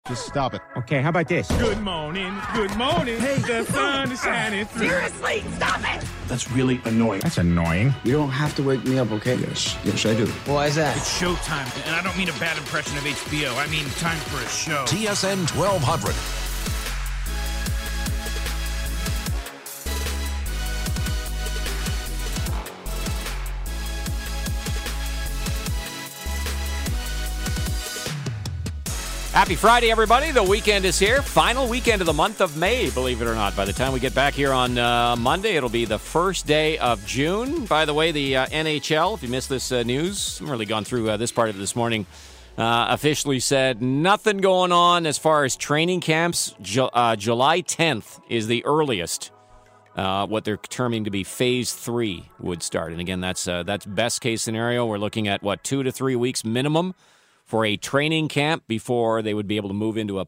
Just stop it. Okay, how about this? Good morning, good morning. Hey, the sun is shining through. Seriously, stop it! That's really annoying. That's annoying. You don't have to wake me up, okay? Yes, I do. Why is that? It's showtime, and I don't mean a bad impression of HBO. I mean time for a show. TSN 1200. Happy Friday, everybody. The weekend is here. Final weekend of the month of May, believe it or not. By the time we get back here on Monday, it'll be the first day of June. By the way, the NHL, if you missed this news, I haven't really gone through this part of it this morning, officially said nothing going on as far as training camps. July 10th is the earliest. What they're determining to be Phase 3 would start. And again, that's best case scenario. We're looking at, 2 to 3 weeks minimum for a training camp before they would be able to move into a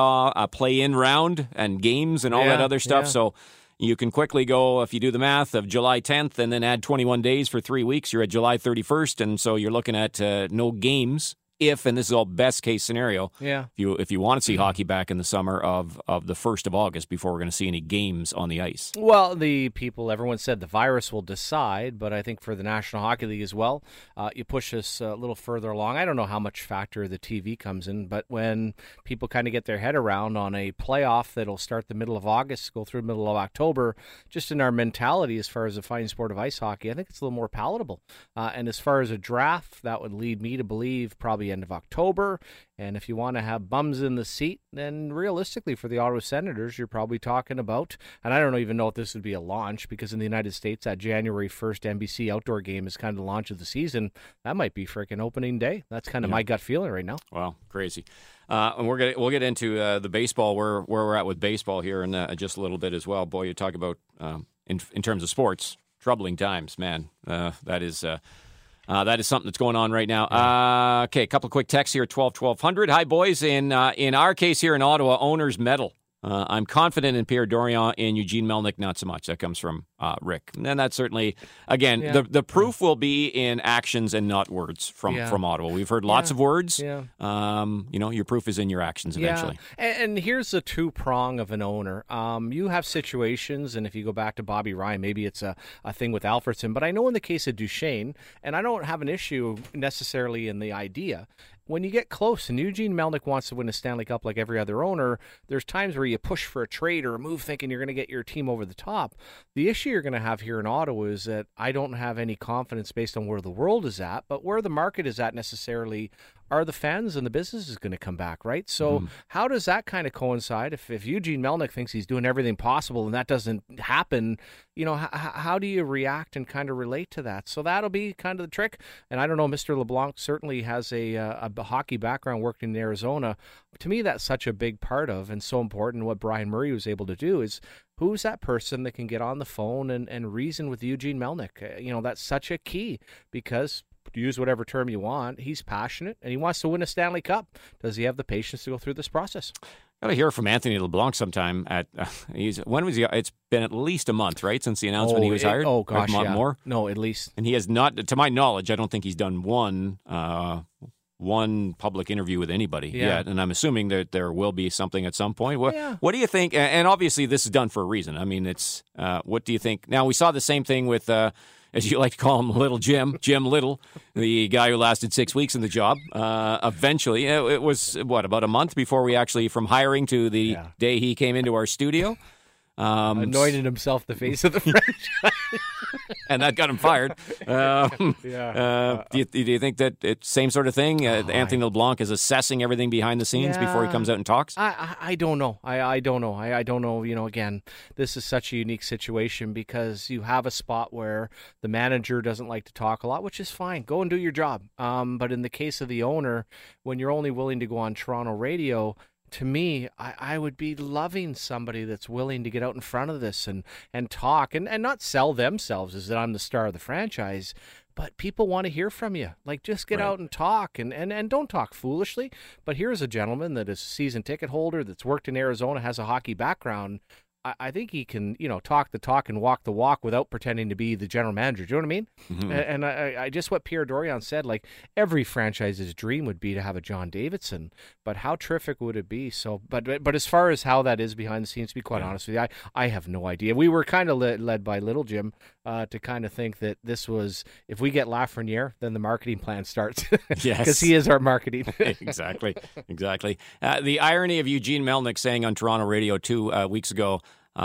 play-in round and games and all that other stuff. Yeah. So you can quickly go, if you do the math, of July 10th and then add 21 days for 3 weeks, you're at July 31st. And so you're looking at no games if, and this is all best case scenario, if you want to see hockey back in the summer of the 1st of August before we're going to see any games on the ice. Well, everyone said the virus will decide, but I think for the National Hockey League as well, you push this a little further along. I don't know how much factor the TV comes in, but when people kind of get their head around on a playoff that'll start the middle of August, go through the middle of October, just in our mentality as far as the fighting sport of ice hockey, I think it's a little more palatable. And as far as a draft, that would lead me to believe probably end of October. And if you want to have bums in the seat, then realistically for the Ottawa Senators, you're probably talking about, and I don't even know if this would be a launch, because in the United States, that January 1st NBC outdoor game is kind of the launch of the season. That might be freaking opening day. That's kind of my gut feeling right now. Wow, crazy. And we'll get into the baseball, where we're at with baseball here in just a little bit as well. Boy, you talk about, in terms of sports, troubling times, man. That is something that's going on right now. Okay, a couple of quick texts here at 1200. Hi, boys. In our case here in Ottawa, owners meddle. I'm confident in Pierre Dorion. In Eugene Melnyk, not so much. That comes from Rick. And that's certainly, again, the proof will be in actions and not words from Ottawa. We've heard lots of words. Yeah. Your proof is in your actions eventually. Yeah. And here's the two-prong of an owner. You have situations, and if you go back to Bobby Ryan, maybe it's a thing with Alfredson. But I know in the case of Duchesne, and I don't have an issue necessarily in the idea, when you get close, and Eugene Melnyk wants to win a Stanley Cup like every other owner, there's times where you push for a trade or a move thinking you're going to get your team over the top. The issue you're going to have here in Ottawa is that I don't have any confidence based on where the world is at, but where the market is at necessarily are the fans and the business is going to come back, right? So how does that kind of coincide? If Eugene Melnyk thinks he's doing everything possible and that doesn't happen, how do you react and kind of relate to that? So that'll be kind of the trick. And I don't know, Mr. LeBlanc certainly has a hockey background, worked in Arizona. To me, that's such a big part of and so important. What Brian Murray was able to do is, who's that person that can get on the phone and reason with Eugene Melnyk? That's such a key, because use whatever term you want, he's passionate and he wants to win a Stanley Cup. Does he have the patience to go through this process? Got to hear from Anthony LeBlanc sometime. When was he? It's been at least a month, right, since the announcement he was hired. Oh gosh, more. No, at least. And he has not, to my knowledge, I don't think he's done one public interview with anybody yet. And I'm assuming that there will be something at some point. What do you think? And obviously, this is done for a reason. I mean, it's what do you think? Now, we saw the same thing with, as you like to call him, Little Jim Little, the guy who lasted 6 weeks in the job. Eventually, it was, about a month before we actually, from hiring to the day he came into our studio. Anointed himself the face of the franchise. And that got him fired. Do you think that it's same sort of thing? Anthony LeBlanc is assessing everything behind the scenes before he comes out and talks? I don't know. I don't know. I don't know. Again, this is such a unique situation because you have a spot where the manager doesn't like to talk a lot, which is fine. Go and do your job. But in the case of the owner, when you're only willing to go on Toronto radio, to me, I would be loving somebody that's willing to get out in front of this and talk and not sell themselves as that I'm the star of the franchise, but people want to hear from you. Like, just get out and talk and don't talk foolishly. But here's a gentleman that is a season ticket holder that's worked in Arizona, has a hockey background. I think he can, talk the talk and walk the walk without pretending to be the general manager. Do you know what I mean? Mm-hmm. And I just what Pierre Dorion said, like every franchise's dream would be to have a John Davidson, but how terrific would it be? So, but as far as how that is behind the scenes, to be quite honest with you, I have no idea. We were kind of led by Little Jim to kind of think that this was, if we get Lafreniere, then the marketing plan starts. Yes. Because he is our marketing. Exactly. The irony of Eugene Melnick saying on Toronto radio 2 weeks ago,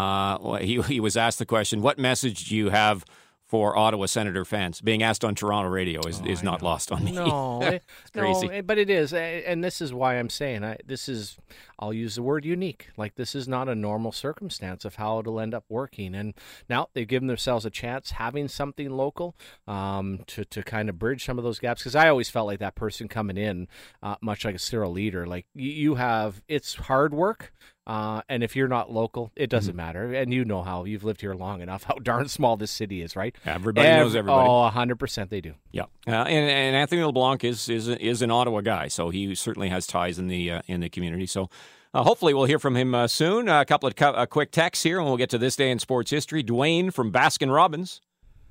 he was asked the question, what message do you have for Ottawa Senator fans? Being asked on Toronto radio is not lost on me. No, It's crazy. no, but it is, and this is why I'm saying I'll use the word unique. Like, this is not a normal circumstance of how it'll end up working. And now they've given themselves a chance having something local to kind of bridge some of those gaps. Because I always felt like that person coming in, much like a Cyril Leader, like you have, it's hard work. And if you're not local, it doesn't matter. And you know how you've lived here long enough, how darn small this city is, right? Everybody knows everybody. Oh, 100% they do. Yeah, and Anthony LeBlanc is an Ottawa guy, so he certainly has ties in the community. So hopefully we'll hear from him soon. A couple of quick texts here, and we'll get to this day in sports history. Dwayne from Baskin Robbins.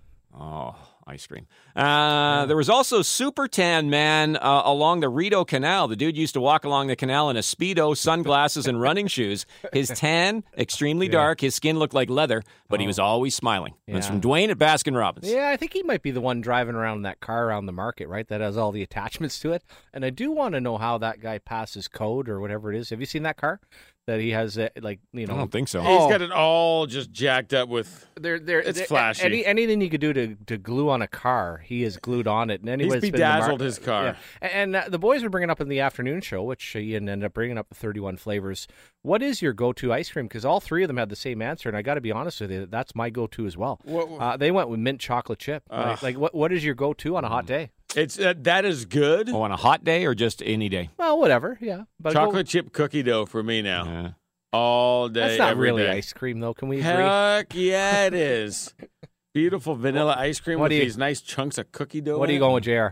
Oh, ice cream. There was also Super Tan Man along the Rideau Canal. The dude used to walk along the canal in a Speedo, sunglasses, and running shoes. His tan, extremely dark. His skin looked like leather, but he was always smiling. That's from Dwayne at Baskin Robbins. Yeah, I think he might be the one driving around in that car around the market, right? That has all the attachments to it. And I do want to know how that guy passes code or whatever it is. Have you seen that car? That he has, I don't think so. He's got it all just jacked up with. It's flashy. Anything you could do to glue on a car, he is glued on it. And He's bedazzled his car. Yeah. And the boys were bringing up in the afternoon show, which Ian ended up bringing up the 31 flavors. What is your go-to ice cream? Because all three of them had the same answer, and I got to be honest with you, that's my go-to as well. They went with mint chocolate chip. What is your go-to on a hot day? It's that is good. Oh, on a hot day or just any day? Well, whatever, yeah. But chocolate chip cookie dough for me now. All day, that's not every really day. ice cream, though. Can we agree? Heck yeah, it is. Beautiful vanilla ice cream with these nice chunks of cookie dough. What are you going with, JR?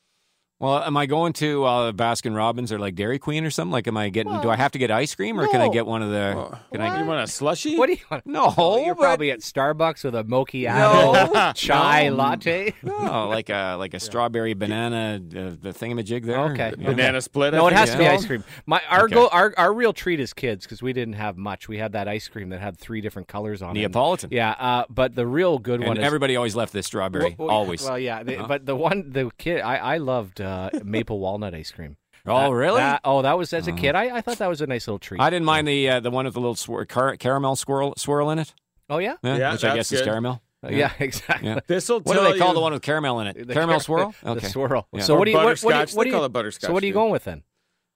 Well, am I going to Baskin Robbins or like Dairy Queen or something? Like, am I getting? Do I have to get ice cream, or can I get one of the? You want a slushie? What do you want? No, you're probably at Starbucks with a mochiato chai latte. No, like a strawberry banana, the thingamajig there. Okay, banana split. No, it has to be ice cream. Our real treat as kids, because we didn't have much. We had that ice cream that had 3 different colors on it. Neapolitan. Yeah, but the real good one. Everybody always left this strawberry. Always. Well, yeah, but the kid I loved. Maple walnut ice cream. Oh, really? That was as a kid. I thought that was a nice little treat. I didn't mind the one with the little caramel swirl in it. Oh, yeah? Which I guess is caramel. Yeah, exactly. Yeah. This'll what tell do they call you the one with caramel in it? Caramel swirl? Okay. The swirl. Yeah. So what do you butterscotch? What do you call it butterscotch. So what are you going with then?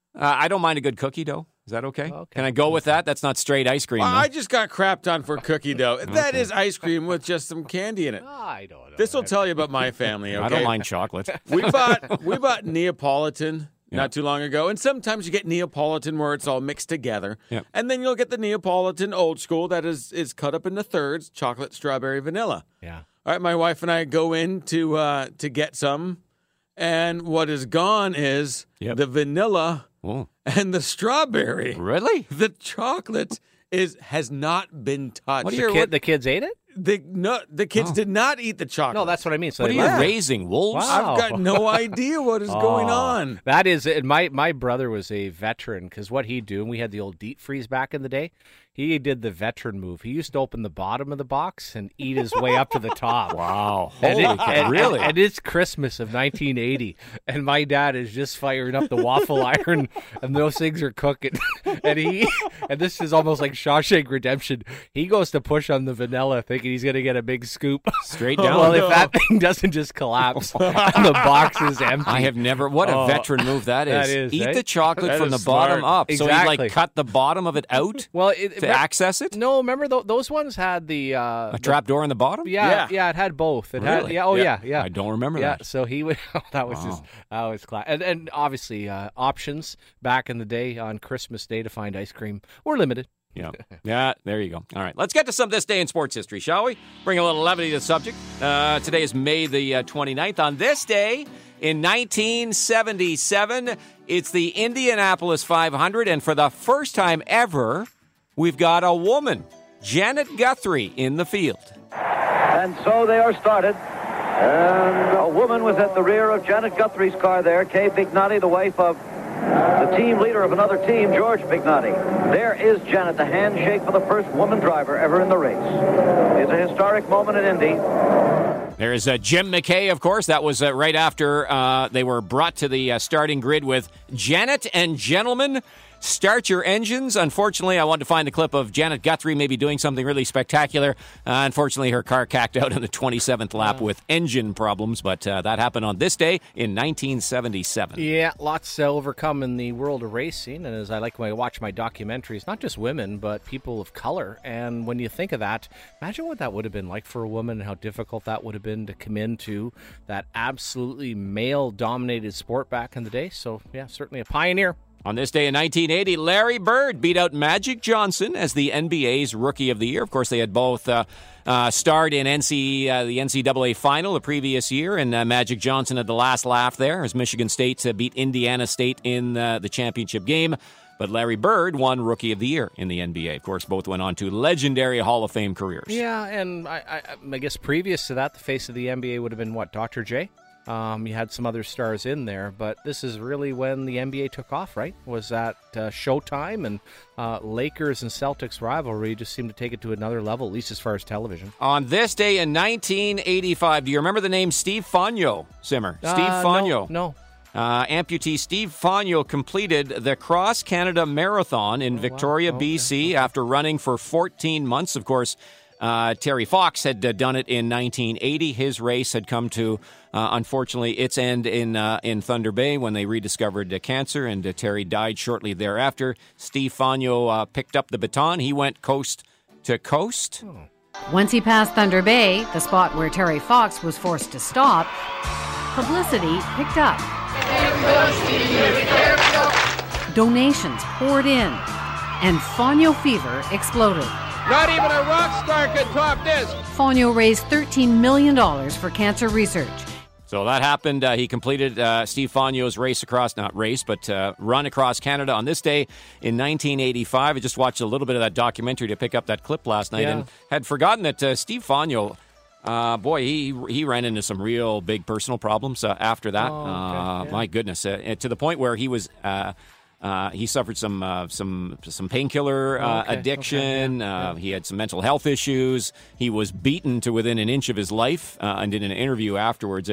I don't mind a good cookie dough. Is that okay? Can I go with that? That's not straight ice cream. I just got crapped on for cookie dough. That is ice cream with just some candy in it. I don't know. This will tell you about my family. Okay? I don't mind chocolate. We bought Neapolitan not too long ago, and sometimes you get Neapolitan where it's all mixed together, and then you'll get the Neapolitan old school that is cut up into thirds: chocolate, strawberry, vanilla. Yeah. All right, my wife and I go in to get some, and what is gone is the vanilla. Whoa. And the strawberry. Really? The chocolate has not been touched. The kids ate it? The kids did not eat the chocolate. No, that's what I mean. So what are you raising, wolves? Wow. I've got no idea what is going on. That is, my brother was a veteran, because what he'd do, and we had the old deep freeze back in the day, he did the veteran move. He used to open the bottom of the box and eat his way up to the top. Wow. Really? And it's Christmas of 1980, and my dad is just firing up the waffle iron, and those things are cooking. And this is almost like Shawshank Redemption. He goes to push on the vanilla, thinking he's going to get a big scoop. Straight down. Well, if that thing doesn't just collapse and the box is empty. I have never. What a veteran move that is. That is, Eat eh? the chocolate That from the is bottom smart. up. So Exactly. he like cut the bottom of it out Well, to access it? No, remember those ones had the A trap door in the bottom? Yeah, it had both. It had Really? yeah. I don't remember Yeah, that. so he would. That was class. And obviously, options back in the day on Christmas Day to find ice cream were limited. Yeah, there you go. All right, let's get to some This Day in Sports History, shall we? Bring a little levity to the subject. Today is May the 29th. On this day in 1977, it's the Indianapolis 500, and for the first time ever, we've got a woman Janet Guthrie in the field. And so they are started. And a woman was at the rear of Janet Guthrie's car there, Kay Bignotti, the wife of the team leader of another team, George Bignotti. There is Janet, the handshake for the first woman driver ever in the race. It's a historic moment in Indy. There's Jim McKay, of course. That was right after they were brought to the starting grid with Janet and gentlemen. Start your engines. Unfortunately, I wanted to find the clip of Janet Guthrie maybe doing something really spectacular. Unfortunately, her car cacked out on the 27th lap with engine problems, but that happened on this day in 1977. Yeah, lots to overcome in the world of racing. And as I like when I watch my documentaries, not just women, but people of color. And when you think of that, imagine what that would have been like for a woman and how difficult that would have been to come into that absolutely male-dominated sport back in the day. So, yeah, certainly a pioneer. On this day in 1980, Larry Bird beat out Magic Johnson as the NBA's Rookie of the Year. Of course, they had both starred in the NCAA final the previous year, and Magic Johnson had the last laugh there as Michigan State beat Indiana State in the championship game. But Larry Bird won Rookie of the Year in the NBA. Of course, both went on to legendary Hall of Fame careers. Yeah, and I guess previous to that, the face of the NBA would have been, what, Dr. J? You had some other stars in there, but this is really when the NBA took off, right? Was that Showtime, and Lakers and Celtics rivalry just seemed to take it to another level, at least as far as television. On this day in 1985, do you remember the name Steve Fonyo, Simmer? Steve Fonyo. No. Amputee Steve Fonyo completed the Cross Canada Marathon in Victoria, BC, after running for 14 months. Of course, Terry Fox had done it in 1980. His race had come to, unfortunately, its end in Thunder Bay when they rediscovered cancer, and Terry died shortly thereafter. Steve Fonyo picked up the baton. He went coast to coast. Once he passed Thunder Bay, the spot where Terry Fox was forced to stop, publicity picked up. Donations poured in, and Fonyo fever exploded. Not even a rock star could top this. Fonyo raised $13 million for cancer research. So that happened. He completed Steve Fonyo's run across Canada on this day in 1985. I just watched a little bit of that documentary to pick up that clip last night and had forgotten that Steve Fonyo, he ran into some real big personal problems after that. My goodness, to the point where he was... he suffered some painkiller addiction. He had some mental health issues. He was beaten to within an inch of his life, and in an interview afterwards,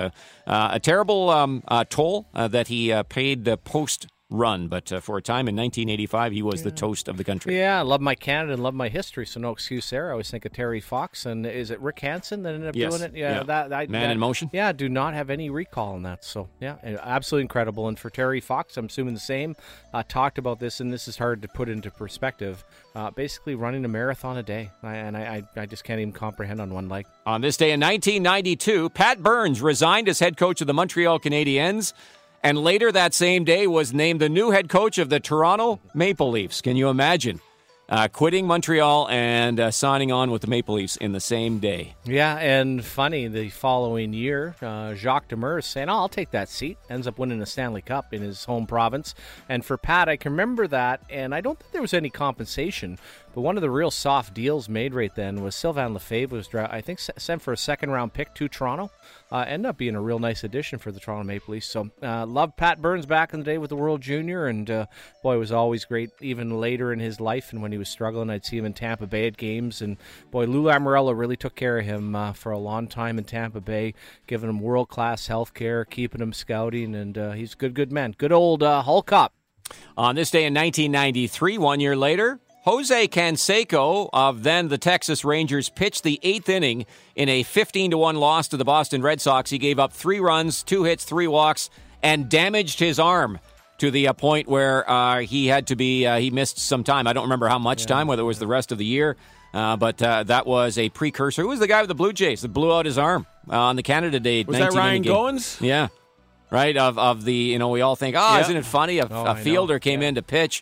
a terrible toll that he paid the post-run. But for a time in 1985, he was the toast of the country. Yeah, I love my Canada and love my history, so no excuse there. I always think of Terry Fox, and is it Rick Hansen that ended up doing it? Yeah. Man in Motion. Yeah, do not have any recall on that. So, yeah, absolutely incredible. And for Terry Fox, I'm assuming the same. Talked about this, and this is hard to put into perspective. Basically running a marathon a day, and I just can't even comprehend on one leg. On this day in 1992, Pat Burns resigned as head coach of the Montreal Canadiens, and later that same day was named the new head coach of the Toronto Maple Leafs. Can you imagine? Quitting Montreal and signing on with the Maple Leafs in the same day. Yeah, and funny, the following year, Jacques Demers saying, I'll take that seat. Ends up winning the Stanley Cup in his home province. And for Pat, I can remember that, and I don't think there was any compensation. But one of the real soft deals made right then was Sylvain Lefebvre was, I think, sent for a second-round pick to Toronto. Ended up being a real nice addition for the Toronto Maple Leafs. So, loved Pat Burns back in the day with the World Junior, and boy, it was always great even later in his life. And when he was struggling, I'd see him in Tampa Bay at games. And boy, Lou Lamoriello really took care of him for a long time in Tampa Bay, giving him world-class health care, keeping him scouting, and he's a good man. Good old Hulk up. On this day in 1993, 1 year later, Jose Canseco of then the Texas Rangers pitched the eighth inning in a 15-1 loss to the Boston Red Sox. He gave up 3 runs, 2 hits, 3 walks, and damaged his arm to the point where he had to be, he missed some time. I don't remember how much time, whether it was the rest of the year, but that was a precursor. Who was the guy with the Blue Jays that blew out his arm on the Canada Day? Was that Ryan Goins? Yeah. Right, of the, we all think, isn't it funny? A fielder came in to pitch,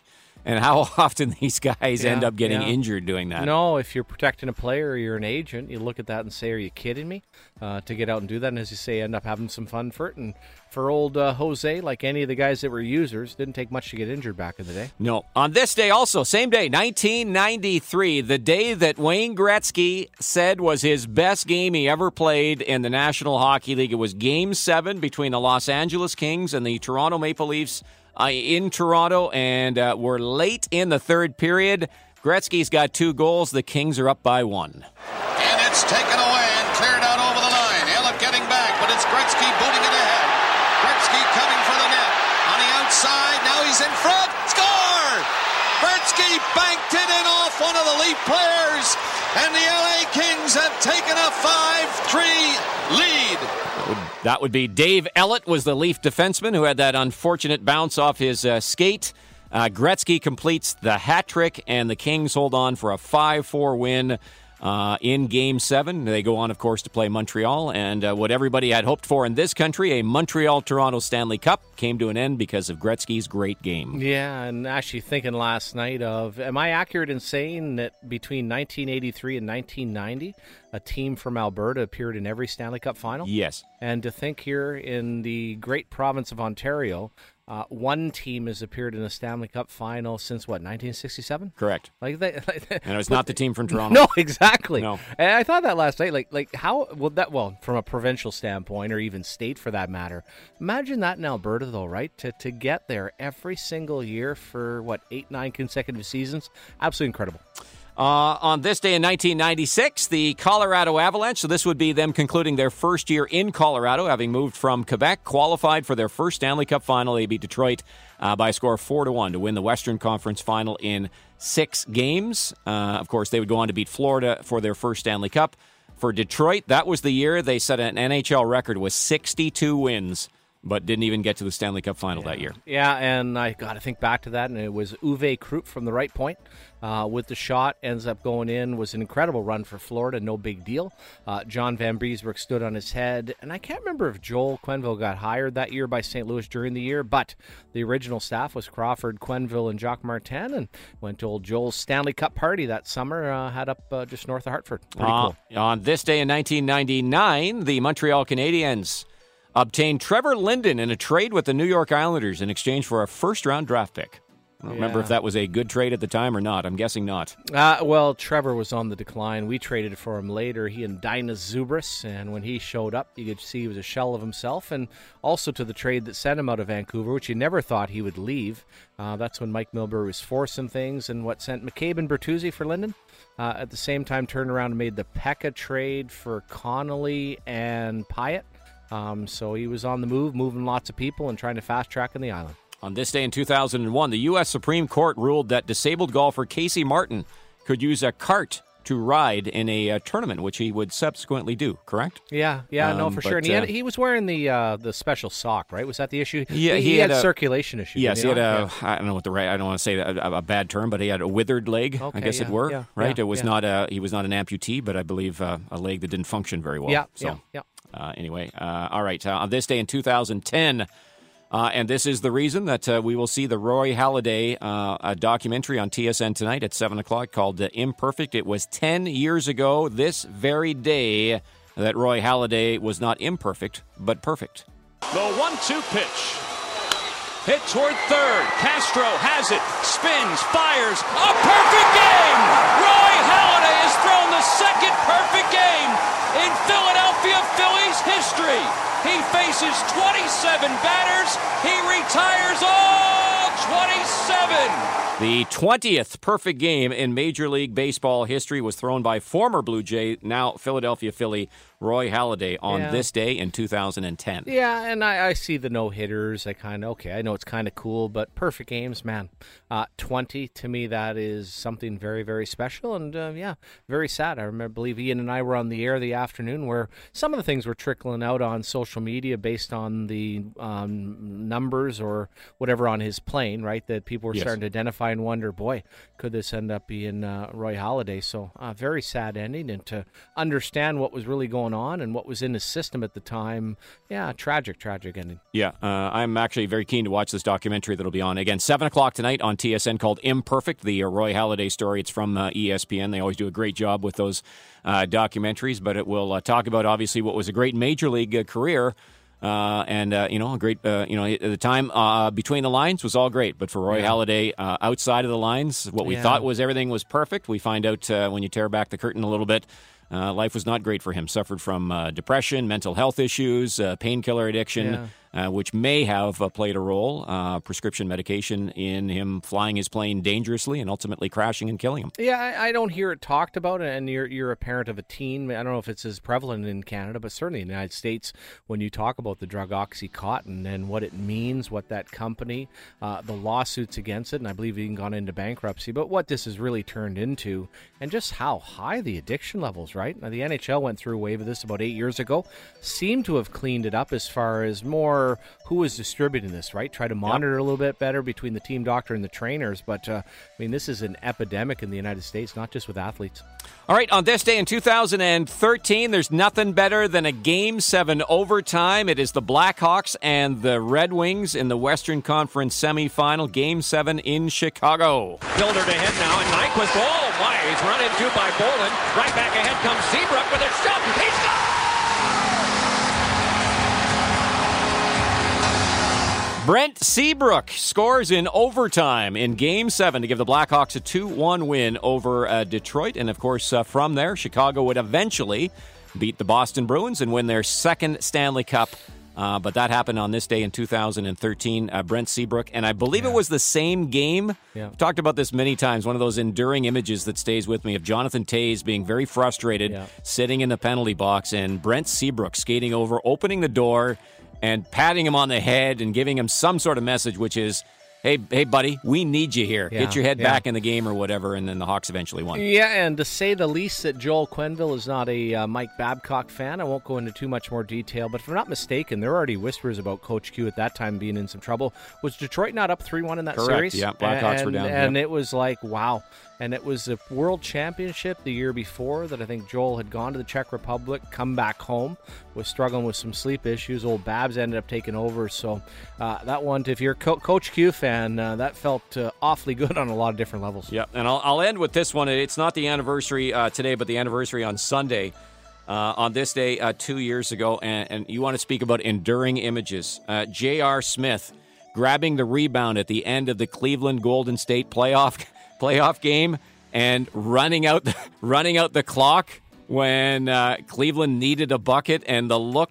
And how often these guys end up getting injured doing that. No, if you're protecting a player or you're an agent, you look at that and say, are you kidding me? To get out and do that, and as you say, end up having some fun for it. And for old Jose, like any of the guys that were users, didn't take much to get injured back in the day. No. On this day also, same day, 1993, the day that Wayne Gretzky said was his best game he ever played in the National Hockey League. It was Game 7 between the Los Angeles Kings and the Toronto Maple Leafs in Toronto, and we're late in the third period. Gretzky's got 2 goals. The Kings are up by 1. And it's taken away and cleared out over the line. Elliott getting back, but it's Gretzky booting it ahead. Gretzky coming for the net. On the outside, now he's in front. Score! Gretzky banked it in off one of the Leaf players, and the LA Kings have taken a 5-3 lead. That would be Dave Ellett was the Leaf defenseman who had that unfortunate bounce off his skate. Gretzky completes the hat trick, and the Kings hold on for a 5-4 win in Game 7. They go on, of course, to play Montreal, and what everybody had hoped for in this country, a Montreal-Toronto Stanley Cup, came to an end because of Gretzky's great game. Yeah, and actually thinking last night of, am I accurate in saying that between 1983 and 1990, a team from Alberta appeared in every Stanley Cup final? Yes. And to think here in the great province of Ontario, one team has appeared in a Stanley Cup final since, 1967? Correct. And it was not the team from Toronto. No, exactly. No. And I thought that last night, like how, from a provincial standpoint, or even state for that matter, imagine that in Alberta, though, right? To get there every single year for, 8-9 consecutive seasons? Absolutely incredible. On this day in 1996, the Colorado Avalanche, so this would be them concluding their first year in Colorado, having moved from Quebec, qualified for their first Stanley Cup final. They beat Detroit by a score of 4-1 to win the Western Conference final in 6 games. Of course, they would go on to beat Florida for their first Stanley Cup. For Detroit, that was the year they set an NHL record with 62 wins, but didn't even get to the Stanley Cup final that year. Yeah, and I got to think back to that, and it was Uwe Krupp from the right point with the shot, ends up going in, was an incredible run for Florida, no big deal. John Van Briesbroek stood on his head, and I can't remember if Joel Quenneville got hired that year by St. Louis during the year, but the original staff was Crawford, Quenneville, and Jacques Martin, and went to old Joel's Stanley Cup party that summer, had up just north of Hartford. Pretty cool. On this day in 1999, the Montreal Canadiens obtained Trevor Linden in a trade with the New York Islanders in exchange for a first-round draft pick. I don't remember if that was a good trade at the time or not. I'm guessing not. Well, Trevor was on the decline. We traded for him later. He and Dinah Zubris, and when he showed up, you could see he was a shell of himself. And also to the trade that sent him out of Vancouver, which you never thought he would leave. That's when Mike Milbury was forcing things, and what sent McCabe and Bertuzzi for Linden. At the same time, turned around and made the Pekka trade for Connolly and Pyatt. So he was on the move, moving lots of people and trying to fast-track in the island. On this day in 2001, the U.S. Supreme Court ruled that disabled golfer Casey Martin could use a cart to ride in a tournament, which he would subsequently do, correct? Yeah, no, for sure. And he was wearing the special sock, right? Was that the issue? Yeah, he had circulation issues. Yes, he had I don't know what I don't want to say a bad term, but he had a withered leg, I guess it were, right? It was not he was not an amputee, but I believe a leg that didn't function very well. Yeah. Anyway, all right. On this day in 2010, and this is the reason that we will see the Roy Halladay a documentary on TSN tonight at 7 o'clock called Imperfect. It was 10 years ago this very day that Roy Halladay was not imperfect, but perfect. The 1-2 pitch. Hit toward third. Castro has it. Spins. Fires. A perfect game! Roy Halladay has thrown the second perfect game in Philadelphia Phillies history. He faces 27 batters. He retires all 27. The 20th perfect game in Major League Baseball history was thrown by former Blue Jay, now Philadelphia Philly, Roy Halladay on this day in 2010. Yeah, and I see the no-hitters. I know it's kind of cool, but perfect games, man. 20, to me, that is something very, very special, and very sad. I believe Ian and I were on the air the afternoon where some of the things were trickling out on social media based on the numbers or whatever on his plane, right, that people were starting to identify and wonder, boy, could this end up being Roy Halladay? So very sad ending, and to understand what was really going going on and what was in his system at the time. Yeah, tragic ending. Yeah, I'm actually very keen to watch this documentary that'll be on, again, 7 o'clock tonight on TSN called Imperfect, the Roy Halladay story. It's from ESPN. They always do a great job with those documentaries, but it will talk about, obviously, what was a great Major League career. A great, at the time, between the lines was all great. But for Roy Halladay, outside of the lines, what we thought was everything was perfect. We find out when you tear back the curtain a little bit, life was not great for him. Suffered from depression, mental health issues, painkiller addiction, which may have played a role, prescription medication, in him flying his plane dangerously and ultimately crashing and killing him. Yeah, I don't hear it talked about, and you're a parent of a teen. I don't know if it's as prevalent in Canada, but certainly in the United States, when you talk about the drug OxyContin and what it means, what that company, the lawsuits against it, and I believe even gone into bankruptcy, but what this has really turned into, and just how high the addiction levels, right? Now, the NHL went through a wave of this about 8 years ago, seemed to have cleaned it up as far as more who is distributing this, right? Try to monitor a little bit better between the team doctor and the trainers. But, this is an epidemic in the United States, not just with athletes. All right, on this day in 2013, there's nothing better than a Game 7 overtime. It is the Blackhawks and the Red Wings in the Western Conference semifinal. Game 7 in Chicago. Builder to hit now, and Nyquist, oh my, he's run into by Bolin. Right back ahead comes Seabrook with a shot. He scores! Brent Seabrook scores in overtime in Game 7 to give the Blackhawks a 2-1 win over Detroit. And, of course, from there, Chicago would eventually beat the Boston Bruins and win their second Stanley Cup. But that happened on this day in 2013. Brent Seabrook, and I believe it was the same game. I've talked about this many times, one of those enduring images that stays with me of Jonathan Toews being very frustrated, sitting in the penalty box, and Brent Seabrook skating over, opening the door, and patting him on the head and giving him some sort of message, which is, hey, buddy, we need you here. Get your head back in the game or whatever, and then the Hawks eventually won. Yeah, and to say the least that Joel Quenneville is not a Mike Babcock fan. I won't go into too much more detail, but if I'm not mistaken, there were already whispers about Coach Q at that time being in some trouble. Was Detroit not up 3-1 in that series? Yeah, Blackhawks were down. And it was like, wow. And it was a World Championship the year before that I think Joel had gone to the Czech Republic, come back home, was struggling with some sleep issues. Old Babs ended up taking over. So that one, if you're a Coach Q fan, that felt awfully good on a lot of different levels. Yeah, and I'll end with this one. It's not the anniversary today, but the anniversary on Sunday. On this day 2 years ago, and you want to speak about enduring images. J.R. Smith grabbing the rebound at the end of the Cleveland Golden State playoff game and running out the clock when Cleveland needed a bucket, and the look,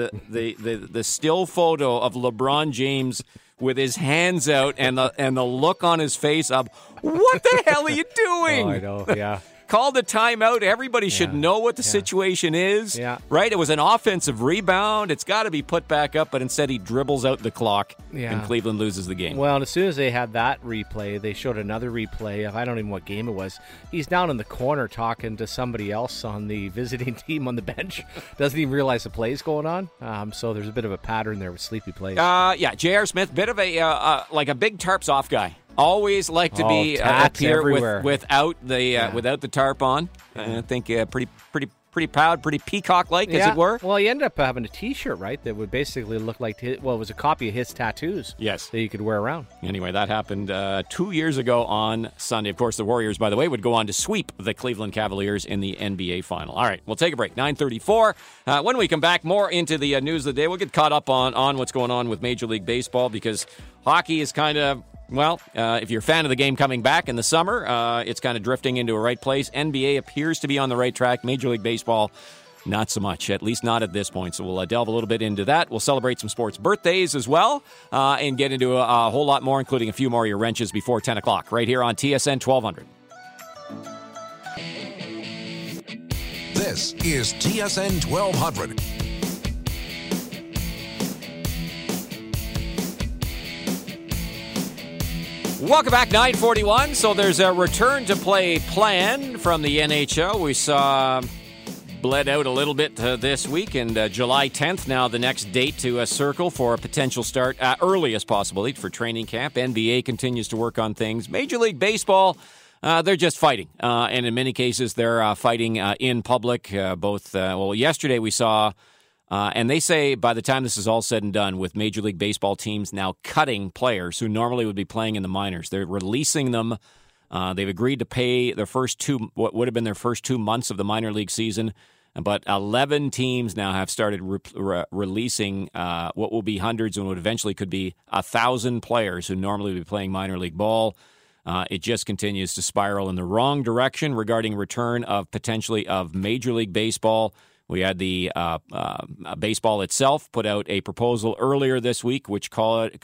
the still photo of LeBron James with his hands out and the look on his face of, what the hell are you doing? Oh, I know, yeah. Call the timeout. Everybody should know what the situation is, right? It was an offensive rebound. It's got to be put back up, but instead he dribbles out the clock, and Cleveland loses the game. Well, and as soon as they had that replay, they showed another replay of, I don't even know what game it was. He's down in the corner talking to somebody else on the visiting team on the bench. Doesn't even realize the play's going on. So there's a bit of a pattern there with sleepy plays. J.R. Smith, bit of a like a big tarps off guy. Always like to be up here without the tarp on. I think pretty proud, pretty peacock-like, as it were. Well, he ended up having a T-shirt, right, that would basically look like it was a copy of his tattoos. Yes, that you could wear around. Anyway, that happened 2 years ago on Sunday. Of course, the Warriors, by the way, would go on to sweep the Cleveland Cavaliers in the NBA final. All right, we'll take a break. 9:34. When we come back, more into the news of the day. We'll get caught up on what's going on with Major League Baseball, because hockey is kind of, if you're a fan of the game coming back in the summer, it's kind of drifting into a right place. NBA appears to be on the right track. Major League Baseball, not so much, at least not at this point. So we'll delve a little bit into that. We'll celebrate some sports birthdays as well, and get into a whole lot more, including a few more of your wrenches before 10 o'clock, right here on TSN 1200. This is TSN 1200. Welcome back, 9:41. So there's a return to play plan from the NHL. We saw bled out a little bit this week, and July 10th now the next date to circle for a potential start, earliest possible date for training camp. NBA continues to work on things. Major League Baseball They're just fighting, and in many cases, they're fighting in public. Yesterday we saw, and they say by the time this is all said and done, with Major League Baseball teams now cutting players who normally would be playing in the minors, they're releasing them. They've agreed to pay their what would have been their first 2 months of the minor league season. But 11 teams now have started releasing what will be hundreds and what eventually could be 1,000 players who normally would be playing minor league ball. It just continues to spiral in the wrong direction regarding return of potentially of Major League Baseball. We had the baseball itself put out a proposal earlier this week, which called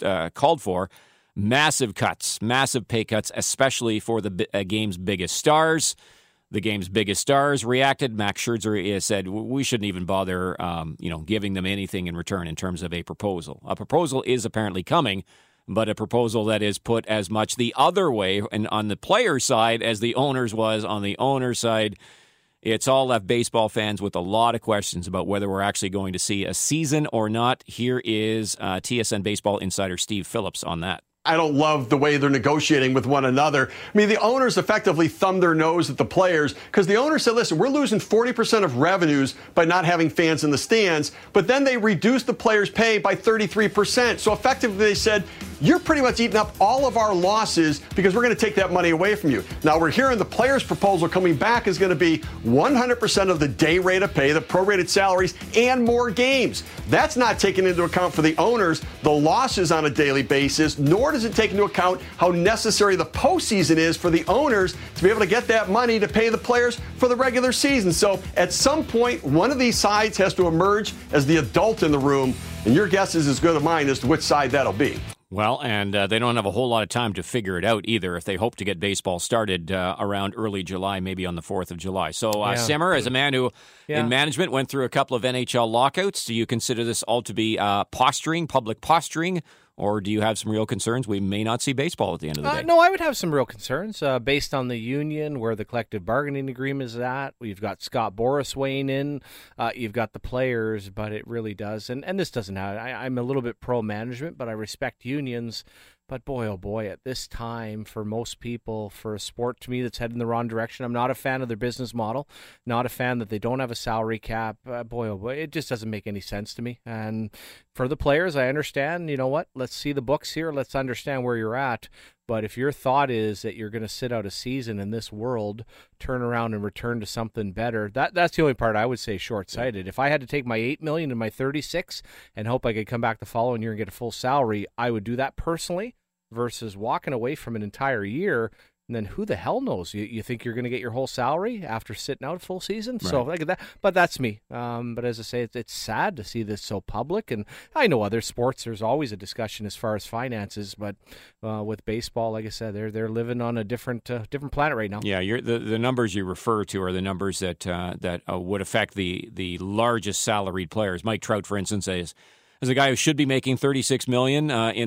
for massive cuts, massive pay cuts, especially for the game's biggest stars. The game's biggest stars reacted. Max Scherzer said, we shouldn't even bother giving them anything in return in terms of a proposal. A proposal is apparently coming, but a proposal that is put as much the other way and on the player's side as the owner's was on the owner's side. It's all left baseball fans with a lot of questions about whether we're actually going to see a season or not. Here is TSN baseball insider Steve Phillips on that. I don't love the way they're negotiating with one another. I mean, the owners effectively thumbed their nose at the players because the owners said, listen, we're losing 40% of revenues by not having fans in the stands, but then they reduced the players' pay by 33%. So effectively they said, you're pretty much eating up all of our losses because we're going to take that money away from you. Now we're hearing the players' proposal coming back is going to be 100% of the day rate of pay, the prorated salaries, and more games. That's not taking into account for the owners the losses on a daily basis, nor does it take into account how necessary the postseason is for the owners to be able to get that money to pay the players for the regular season. So at some point, one of these sides has to emerge as the adult in the room, and your guess is as good as mine as to which side that'll be. Well, and they don't have a whole lot of time to figure it out either if they hope to get baseball started around early July, maybe on the 4th of July. So, Simmer, as a man who in management went through a couple of NHL lockouts, do you consider this all to be posturing, public posturing, or do you have some real concerns we may not see baseball at the end of the day? No, I would have some real concerns based on the union, where the collective bargaining agreement is at. We've got Scott Boras weighing in. You've got the players, but it really does. And this doesn't have, I'm a little bit pro-management, but I respect unions. But boy, oh boy, at this time, for most people, for a sport to me that's heading in the wrong direction, I'm not a fan of their business model, not a fan that they don't have a salary cap. Boy, oh boy, it just doesn't make any sense to me. And for the players, I understand, you know what, let's see the books here, let's understand where you're at. But if your thought is that you're going to sit out a season in this world, turn around and return to something better, that's the only part I would say short-sighted. If I had to take my $8 million and my 36 and hope I could come back the following year and get a full salary, I would do that personally versus walking away from an entire year. And then who the hell knows? You think you're going to get your whole salary after sitting out a full season? Right. So like that, but that's me. But as I say, it's sad to see this so public. And I know other sports, there's always a discussion as far as finances. But with baseball, like I said, they're living on a different planet right now. Yeah, the numbers you refer to are the numbers that would affect the largest salaried players. Mike Trout, for instance, as a guy who should be making $36 million in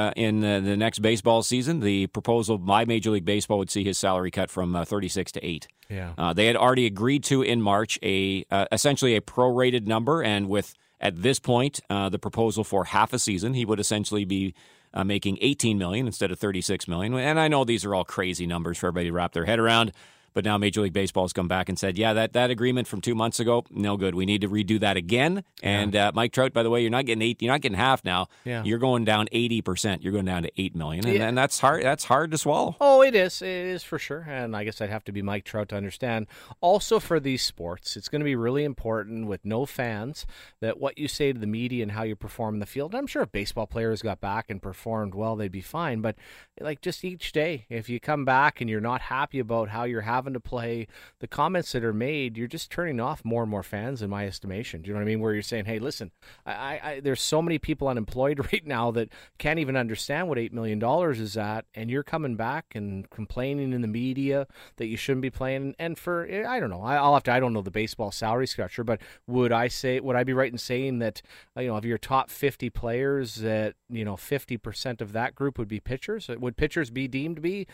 the next baseball season, the proposal by Major League Baseball would see his salary cut from 36 to 8. Yeah, they had already agreed to in March essentially a prorated number, and with at this point the proposal for half a season, he would essentially be making $18 million instead of $36 million. And I know these are all crazy numbers for everybody to wrap their head around. But now Major League Baseball has come back and said, yeah, that agreement from 2 months ago, no good. We need to redo that again. And Mike Trout, by the way, you're not getting 8. You're not getting half now. Yeah. You're going down 80%. You're going down to $8 million, and that's hard. That's hard to swallow. Oh, it is. It is for sure. And I guess I'd have to be Mike Trout to understand. Also, for these sports, it's going to be really important with no fans that what you say to the media and how you perform in the field. I'm sure if baseball players got back and performed well, they'd be fine. But like just each day, if you come back and you're not happy about how you're having to play, the comments that are made, you're just turning off more and more fans, in my estimation. Do you know what I mean? Where you're saying, hey, listen, there's so many people unemployed right now that can't even understand what $8 million is at, and you're coming back and complaining in the media that you shouldn't be playing. And for, I don't know, I don't know the baseball salary structure, but would I be right in saying that, of your top 50 players, that, 50% of that group would be pitchers? Would pitchers be deemed to be?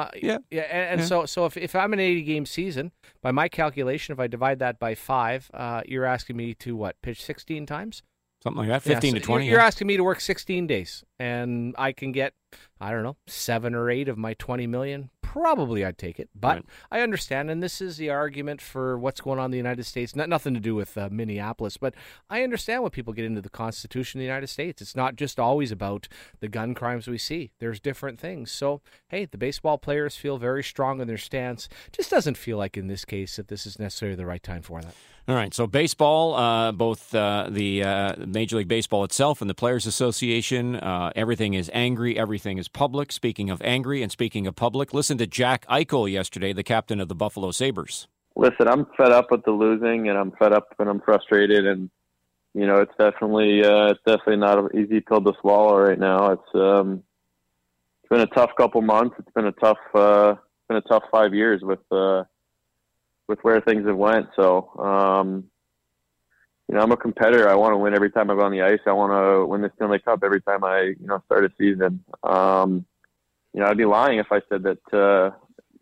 So if I'm an 80-game season, by my calculation, if I divide that by 5, you're asking me to pitch 16 times? Something like that, 15 to 20. You're asking me to work 16 days, and I can get, 7 or 8 of my $20 million probably I'd take it. But I understand, and this is the argument for what's going on in the United States. Nothing to do with Minneapolis, but I understand when people get into the Constitution of the United States. It's not just always about the gun crimes we see. There's different things. So, hey, the baseball players feel very strong in their stance. Just doesn't feel like in this case that this is necessarily the right time for that. All right, so baseball, both the Major League Baseball itself and the Players Association, everything is angry, everything is public. Speaking of angry and speaking of public, listen to Jack Eichel yesterday, the captain of the Buffalo Sabres. Listen, I'm fed up with the losing, and I'm fed up and I'm frustrated, and it's definitely not an easy pill to swallow right now. It's been a tough couple months. It's been a tough 5 years with where things have went. So, I'm a competitor. I want to win every time I go on the ice. I want to win the Stanley Cup every time I, start a season. I'd be lying if I said that,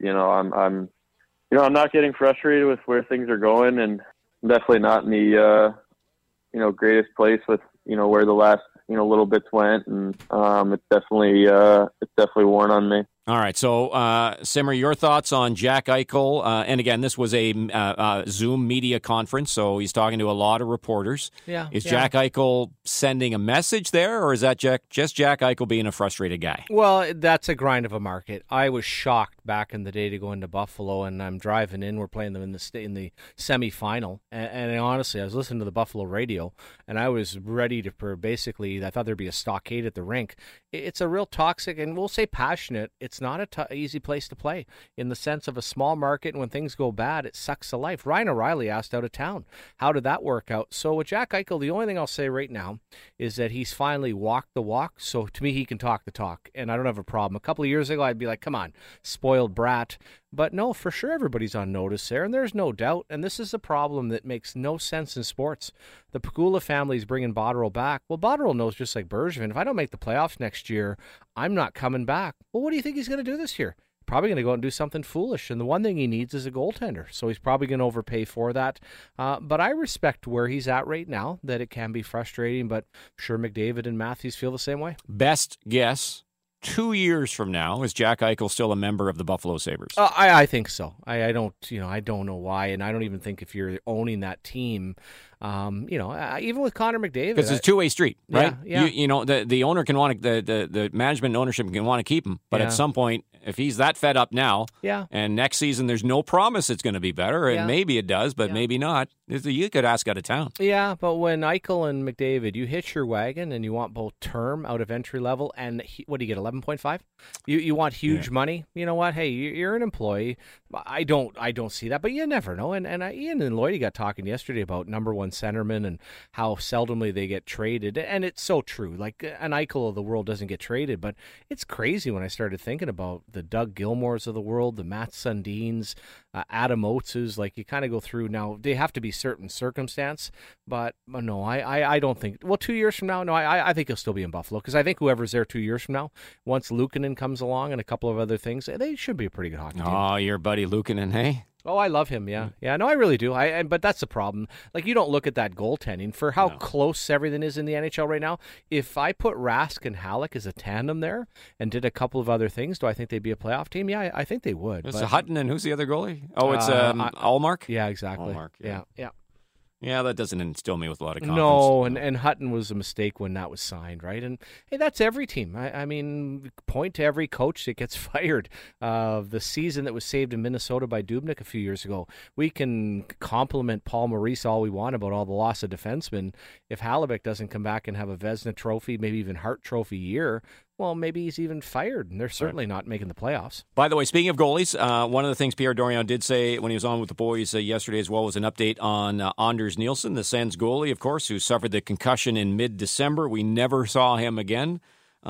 I'm not getting frustrated with where things are going, and I'm definitely not in the, greatest place with, where the last, little bits went. And, it's definitely worn on me. All right, so Simmer, your thoughts on Jack Eichel? And again, this was a Zoom media conference, so he's talking to a lot of reporters. Is Jack Eichel sending a message there, or is that just Jack Eichel being a frustrated guy? Well, that's a grind of a market. I was shocked back in the day to go into Buffalo, and I'm driving in. We're playing them in the semifinal, and honestly, I was listening to the Buffalo radio, and I was ready to basically. I thought there'd be a stockade at the rink. It's a real toxic, and we'll say passionate. It's not an easy place to play in the sense of a small market, and when things go bad, it sucks the life. Ryan O'Reilly asked out of town. How did that work out? So with Jack Eichel, the only thing I'll say right now is that he's finally walked the walk. So to me, he can talk the talk, and I don't have a problem. A couple of years ago, I'd be like, come on, spoiled brat. But no, for sure, everybody's on notice there, and there's no doubt. And this is a problem that makes no sense in sports. The Pegula family's bringing Botterill back. Well, Botterill knows just like Bergevin, if I don't make the playoffs next year, I'm not coming back. Well, what do you think he's going to do this year? Probably going to go out and do something foolish. And the one thing he needs is a goaltender. So he's probably going to overpay for that. But I respect where he's at right now, that it can be frustrating. But sure, McDavid and Matthews feel the same way. Best guess. 2 years from now, is Jack Eichel still a member of the Buffalo Sabres? I think so. I don't know why, and I don't even think if you're owning that team, even with Connor McDavid, because it's a two-way street, right? Yeah. The owner can want to, the management and ownership can want to keep him, but at some point, if he's that fed up now, and next season there's no promise it's going to be better, and maybe it does, but maybe not. You could ask out of town. Yeah, but when Eichel and McDavid, you hitch your wagon and you want both term out of entry level and what do you get, 11.5? You want huge money. You know what? Hey, you're an employee. I don't see that, but you never know. And Ian and Lloydie got talking yesterday about number one centermen and how seldomly they get traded, and it's so true. Like an Eichel of the world doesn't get traded, but it's crazy when I started thinking about the Doug Gilmours of the world, the Matt Sundins, Adam Oates. Like you kind of go through now. They have to be certain circumstance, but no, I don't think. Well, 2 years from now, no, I think he'll still be in Buffalo because I think whoever's there 2 years from now, once Luukkonen comes along and a couple of other things, they should be a pretty good hockey team. Oh, your buddy Luukkonen, hey? Oh, I love him, yeah. No, I really do. But that's the problem. Like, you don't look at that goaltending for how close everything is in the NHL right now. If I put Rask and Halleck as a tandem there and did a couple of other things, do I think they'd be a playoff team? Yeah, I think they would. It's Hutton, and who's the other goalie? Oh, it's Allmark? Yeah, exactly. Allmark, yeah. Yeah, that doesn't instill me with a lot of confidence. No, and Hutton was a mistake when that was signed, right? And hey, that's every team. I mean, point to every coach that gets fired. The season that was saved in Minnesota by Dubnyk a few years ago. We can compliment Paul Maurice all we want about all the loss of defensemen. If Hallebeck doesn't come back and have a Vezina Trophy, maybe even Hart Trophy year, well, maybe he's even fired, and they're certainly not making the playoffs. By the way, speaking of goalies, one of the things Pierre Dorion did say when he was on with the boys yesterday as well was an update on Anders Nielsen, the Sens goalie, of course, who suffered the concussion in mid-December. We never saw him again,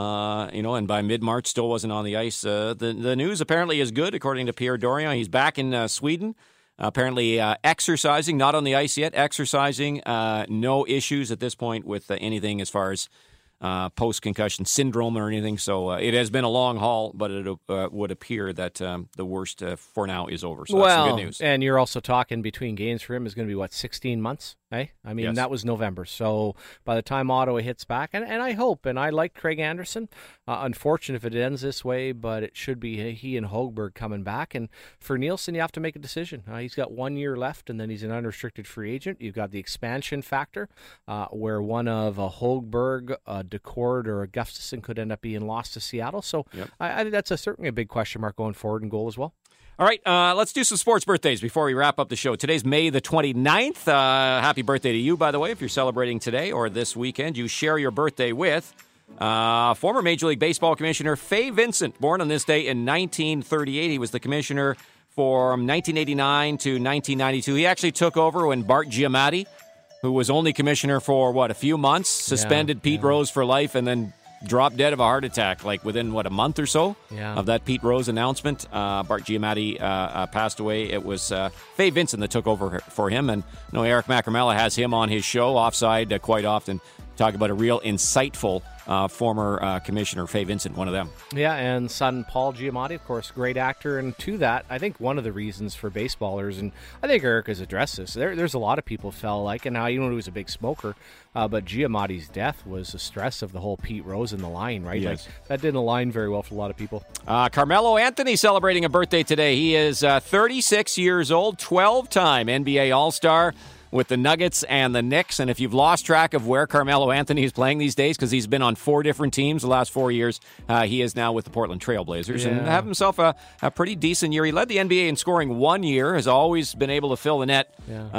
and by mid-March still wasn't on the ice. The news apparently is good, according to Pierre Dorion. He's back in Sweden. Apparently exercising, not on the ice yet, exercising. No issues at this point with anything as far as post-concussion syndrome or anything. So it has been a long haul, but it would appear that the worst for now is over. So that's some good news. And you're also talking between games for him is going to be, 16 months? Hey, I mean, Yes. that was November. So by the time Ottawa hits back, and I hope, and I like Craig Anderson. Unfortunate if it ends this way, but it should be he and Hogberg coming back. And for Nielsen, you have to make a decision. He's got 1 year left, and then he's an unrestricted free agent. You've got the expansion factor, where one of a Hogberg, a Decord, or a Gustafson could end up being lost to Seattle. So I think that's certainly a big question mark going forward in goal as well. All right, let's do some sports birthdays before we wrap up the show. Today's May the 29th. Happy birthday to you, by the way, if you're celebrating today or this weekend. You share your birthday with former Major League Baseball Commissioner Fay Vincent, born on this day in 1938. He was the commissioner from 1989 to 1992. He actually took over when Bart Giamatti, who was only commissioner for, a few months, suspended Pete Rose for life and then dropped dead of a heart attack, within, a month or so of that Pete Rose announcement. Bart Giamatti passed away. It was Fay Vincent that took over for him. And Eric Macramella has him on his show, Offside, quite often, talk about a real insightful former commissioner, Fay Vincent, one of them. Yeah, and son Paul Giamatti, of course, great actor. And to that, I think one of the reasons for baseballers, and I think Eric has addressed this, there's a lot of people felt like, and now he was a big smoker, but Giamatti's death was the stress of the whole Pete Rose in the line, right? Yes. That didn't align very well for a lot of people. Carmelo Anthony celebrating a birthday today. He is 36 years old, 12-time NBA All-Star with the Nuggets and the Knicks. And if you've lost track of where Carmelo Anthony is playing these days, because he's been on 4 different teams the last 4 years, he is now with the Portland Trail Blazers and have himself a pretty decent year. He led the NBA in scoring 1 year, has always been able to fill the net,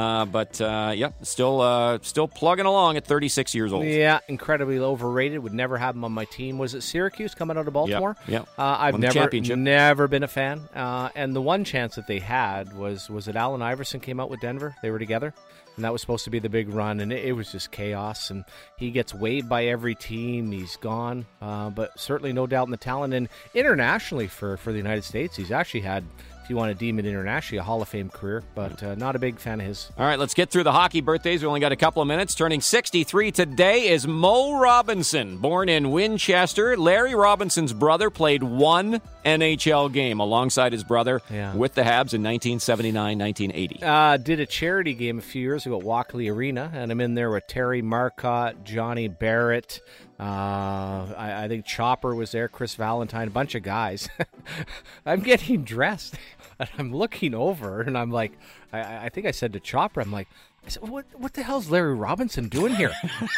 still plugging along at 36 years old. Yeah, incredibly overrated. Would never have him on my team. Was it Syracuse coming out of Baltimore? Yeah. I've never been a fan. And the one chance that they had was it Allen Iverson came out with Denver? They were together. And that was supposed to be the big run, and it was just chaos. And he gets waived by every team. He's gone. But certainly no doubt in the talent. And internationally for the United States, he's actually had, if you want to deem it internationally, a Hall of Fame career. But not a big fan of his. All right, let's get through the hockey birthdays. We only got a couple of minutes. Turning 63 today is Mo Robinson, born in Winchester. Larry Robinson's brother played 1 NHL game alongside his brother with the Habs in 1979-1980. Did a charity game a few years ago at Walkley Arena, and I'm in there with Terry Marcotte, Johnny Barrett. I think Chopper was there, Chris Valentine, a bunch of guys. I'm getting dressed, and I'm looking over, and I'm like, I think I said to Chopper, I said, what the hell's Larry Robinson doing here?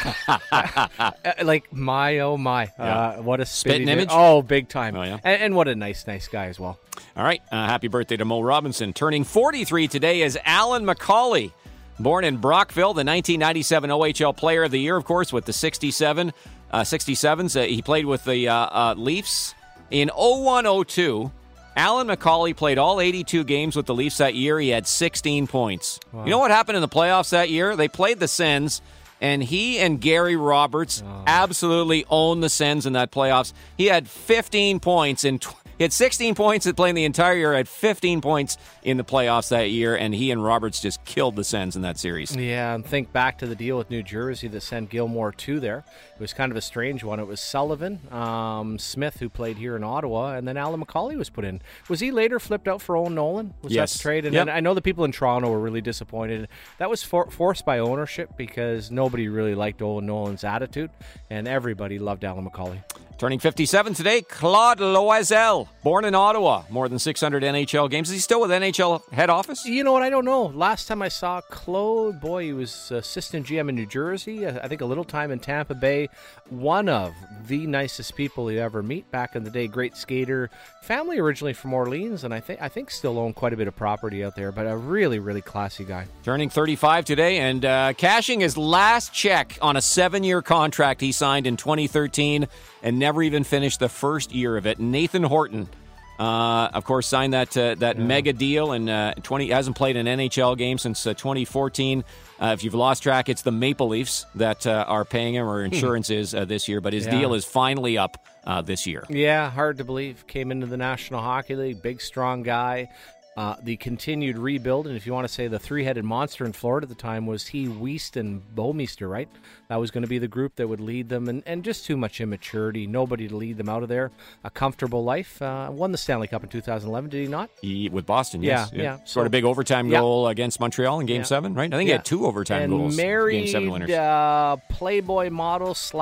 Oh my. What a spitting image. Oh, big time. Oh, yeah. And what a nice guy as well. All right. Happy birthday to Mo Robinson. Turning 43 today is Alan McCauley, born in Brockville, the 1997 OHL Player of the Year, of course, with the 67s. He played with the Leafs in 01-02. Alan McCauley played all 82 games with the Leafs that year. He had 16 points. Wow. You know what happened in the playoffs that year? They played the Sens, and he and Gary Roberts absolutely owned the Sens in that playoffs. He had 15 points in He had 16 points at playing the entire year, had 15 points in the playoffs that year, and he and Roberts just killed the Sens in that series. Yeah, and think back to the deal with New Jersey that sent Gilmore to there. It was kind of a strange one. It was Sullivan, Smith, who played here in Ottawa, and then Alan McCauley was put in. Was he later flipped out for Owen Nolan? Was that the trade? And then I know the people in Toronto were really disappointed. That was forced by ownership because nobody really liked Owen Nolan's attitude, and everybody loved Alan McCauley. Turning 57 today, Claude Loisel, born in Ottawa, more than 600 NHL games. Is he still with NHL head office? You know what? I don't know. Last time I saw Claude, boy, he was assistant GM in New Jersey. I think a little time in Tampa Bay. One of the nicest people you ever meet back in the day. Great skater. Family originally from Orleans, and I think still own quite a bit of property out there, but a really, really classy guy. Turning 35 today and cashing his last check on a 7-year contract he signed in 2013 and never even finished the first year of it. Nathan Horton, of course, signed that mega deal and hasn't played an NHL game since 2014. If you've lost track, it's the Maple Leafs that are paying him, or insurance is this year, but his deal is finally up this year. Yeah, hard to believe. Came into the National Hockey League, big, strong guy. The continued rebuild, and if you want to say the three-headed monster in Florida at the time was he, Wiest, and Bouwmeester, right? That was going to be the group that would lead them, and just too much immaturity, nobody to lead them out of there. A comfortable life. Won the Stanley Cup in 2011, did he not? With Boston, yes. Yeah. Scored a big overtime goal against Montreal in Game 7, right? I think he had 2 overtime goals. Married, Game 7 winners. Playboy model / is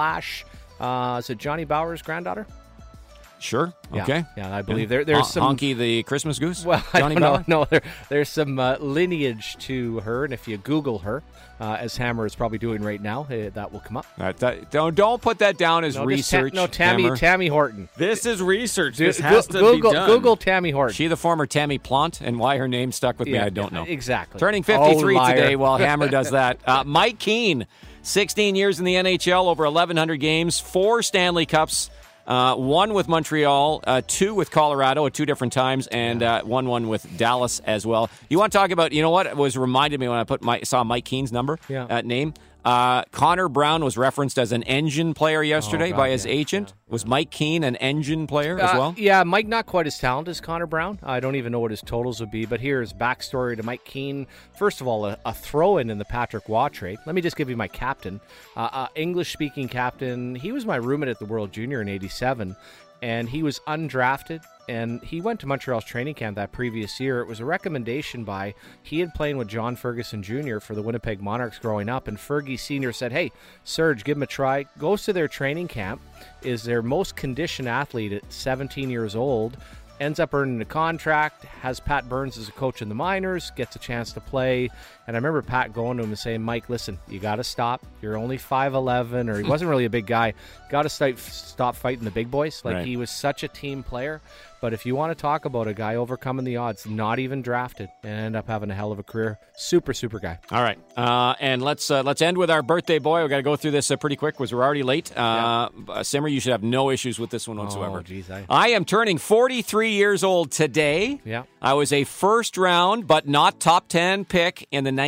it Johnny Bauer's granddaughter? Sure. Okay. Yeah, I believe there's some Honky the Christmas goose. Well, Johnny I Bauer? don't know. There's some lineage to her, and if you Google her, as Hammer is probably doing right now, that will come up. Don't put that down as research. Tammy Horton. This is research. This has to be done. Google Tammy Horton. She the former Tammy Plant, and why her name stuck with me, I don't know. Exactly. Turning 53 today while Hammer does that. Mike Keane, 16 years in the NHL, over 1,100 games, 4 Stanley Cups. 1 with Montreal, 2 with Colorado at 2 different times, and 1 with Dallas as well. You want to talk about, you know what was reminded me when I saw Mike Keane's name? Connor Brown was referenced as an engine player yesterday by his agent. Was Mike Keane an engine player as well? Yeah, Mike not quite as talented as Connor Brown. I don't even know what his totals would be, but here's backstory to Mike Keane. First of all, a throw-in the Patrick Waugh trade. Let me just give you my captain. English-speaking captain. He was my roommate at the World Junior in '87, and he was undrafted, and he went to Montreal's training camp that previous year. It was a recommendation he had played with John Ferguson Jr. for the Winnipeg Monarchs growing up, and Fergie Sr. said, hey, Serge, give him a try. Goes to their training camp, is their most conditioned athlete at 17 years old, ends up earning a contract, has Pat Burns as a coach in the minors, gets a chance to play. And I remember Pat going to him and saying, Mike, listen, you got to stop. You're only 5'11", or he wasn't really a big guy. Got to stop fighting the big boys. He was such a team player. But if you want to talk about a guy overcoming the odds, not even drafted, and end up having a hell of a career, super guy. All right, and let's end with our birthday boy. We got to go through this pretty quick because we're already late. Simmer, you should have no issues with this one whatsoever. Oh, geez, I am turning 43 years old today. Yeah, I was a first round but not top 10 pick in the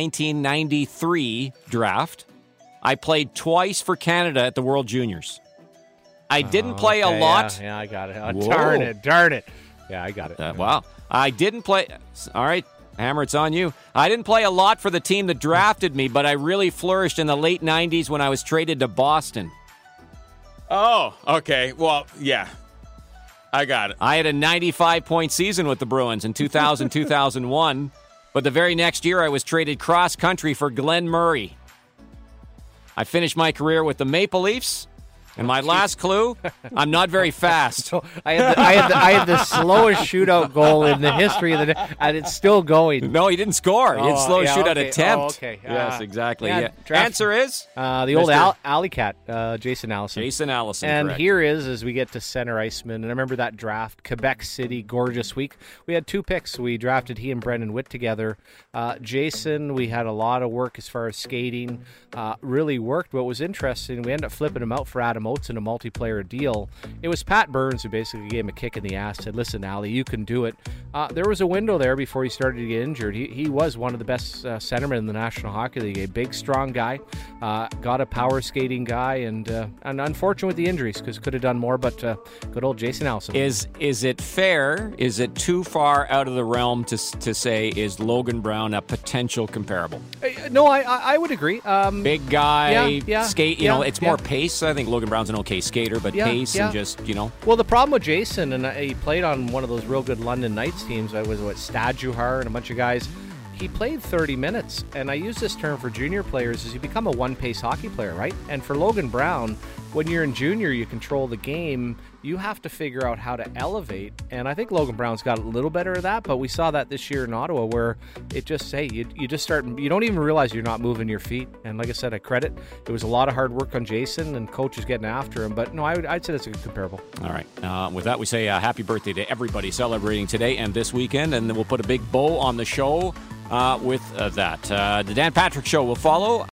1993 draft. I played twice for Canada at the World Juniors. I didn't play a lot. Yeah, I got it. Darn it. Yeah, I got it. Wow. I didn't play. All right, Hammer, it's on you. I didn't play a lot for the team that drafted me, but I really flourished in the late 90s when I was traded to Boston. Oh, okay. Well, yeah. I got it. I had a 95-point season with the Bruins in 2000-2001, but the very next year I was traded cross-country for Glenn Murray. I finished my career with the Maple Leafs. And my last clue, I'm not very fast. So I had the slowest shootout goal in the history of the day, and it's still going. No, he didn't score. He had slowest shootout attempt. Oh, okay. Yes, exactly. Answer is? The old Alley Cat, Jason Allison. Jason Allison, And correct. here is, as we get to center iceman, and I remember that draft, Quebec City, gorgeous week. We had 2 picks. We drafted he and Brendan Witt together. Jason, we had a lot of work as far as skating. Really worked. What was interesting, we ended up flipping him out for Adam Oates in a multiplayer deal. It was Pat Burns who basically gave him a kick in the ass, said, listen, Allie, you can do it. There was a window there before he started to get injured. He was one of the best centermen in the National Hockey League, a big, strong guy, got a power skating guy, and unfortunate with the injuries because could have done more, but good old Jason Allison. Is it fair? Is it too far out of the realm to say, is Logan Brown a potential comparable? No, I would agree. Big guy, skate, it's more yeah. pace. I think Logan Brown's an okay skater, but pace and just, Well, the problem with Jason, and he played on one of those real good London Knights teams, I was Stajuhar and a bunch of guys. He played 30 minutes, and I use this term for junior players, is you become a one-pace hockey player, right? And for Logan Brown, when you're in junior, you control the game. You have to figure out how to elevate, and I think Logan Brown's got a little better at that, but we saw that this year in Ottawa where it just, you just start, you don't even realize you're not moving your feet, and like I said, I credit, it was a lot of hard work on Jason, and coaches getting after him, but no, I'd say that's a good comparable. All right. With that, we say happy birthday to everybody celebrating today and this weekend, and then we'll put a big bow on the show with that. The Dan Patrick Show will follow.